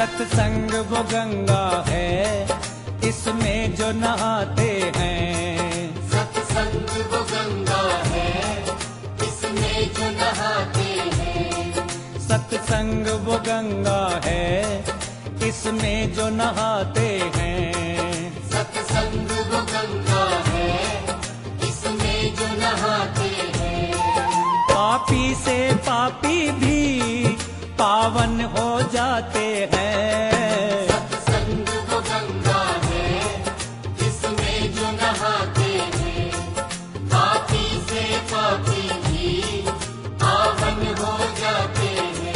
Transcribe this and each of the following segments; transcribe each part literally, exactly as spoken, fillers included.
सत्संग वो गंगा है, इसमें जो नहाते हैं। सत्संग वो गंगा है, इसमें जो नहाते हैं। सत्संग वो गंगा है, इसमें जो नहाते हैं। सत्संग वो गंगा है, इसमें जो नहाते हैं। पापी से पापी भी पावन हो जाते हैं। सत्संग वो गंगा है, इसमें जो नहाते हैं। पापी से पापी भी पावन हो जाते हैं।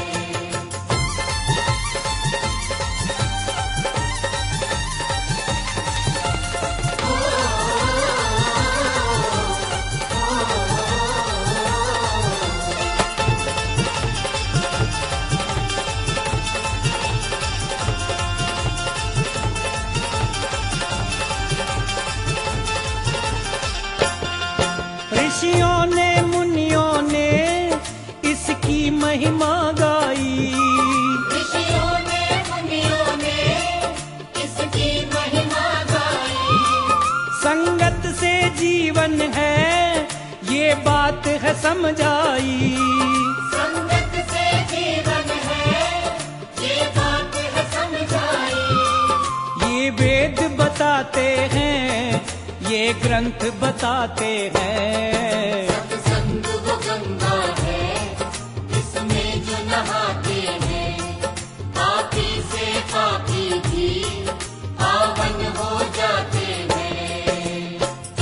ऋषियों ने मुनियों ने इसकी महिमा गाई। ऋषियों ने मुनियों ने इसकी महिमा गाई। संगत से जीवन है, ये बात है समझाई। संगत से जीवन है, ये बात है समझाई। ये वेद बताते हैं, ये ग्रंथ बताते हैं। सत्संग वो गंगा है, इसमें जो नहाते हैं। पापी से पापी भी पावन हो जाते हैं।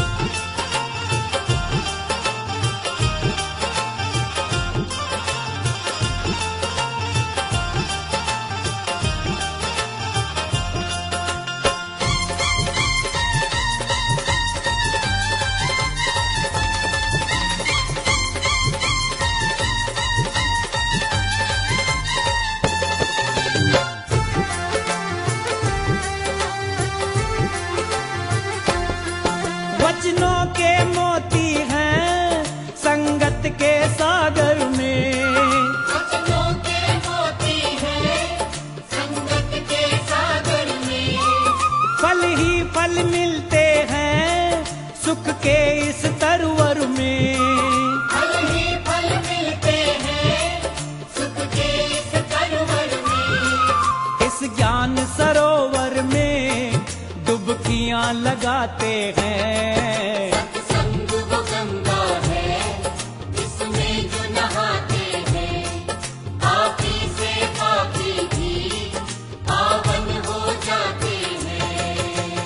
वचनों के मोती हैं संगत के सागर में। वचनों के मोती हैं संगत के सागर में। फल ही फल मिलते हैं सुख के इस तरवर में। फल ही फल मिलते हैं सुख के इस तरवर में। इस ज्ञान सरोवर में डुबकियां लगाते हैं। सत्संग वो गंगा है, इसमें जो नहाते हैं। पापी से पापी भी पावन हो जाते हैं।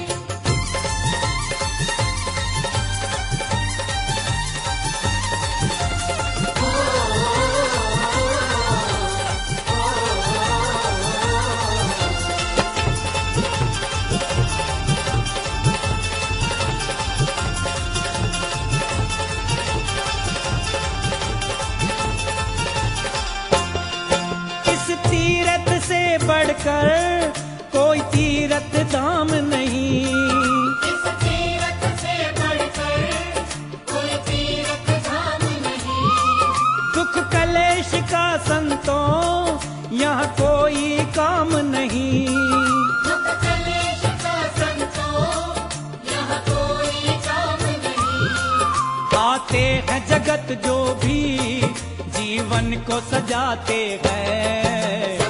इस तीरथ से बढ़कर कोई तीरथ धाम नहीं। इस तीरथ से बढ़कर कोई तीरथ धाम नहीं। दुख कलेश का संतों यहाँ कोई काम नहीं। दुख कलेश का संतों यहाँ कोई काम नहीं। आते हैं जगत जो भी जीवन को सजाते हैं।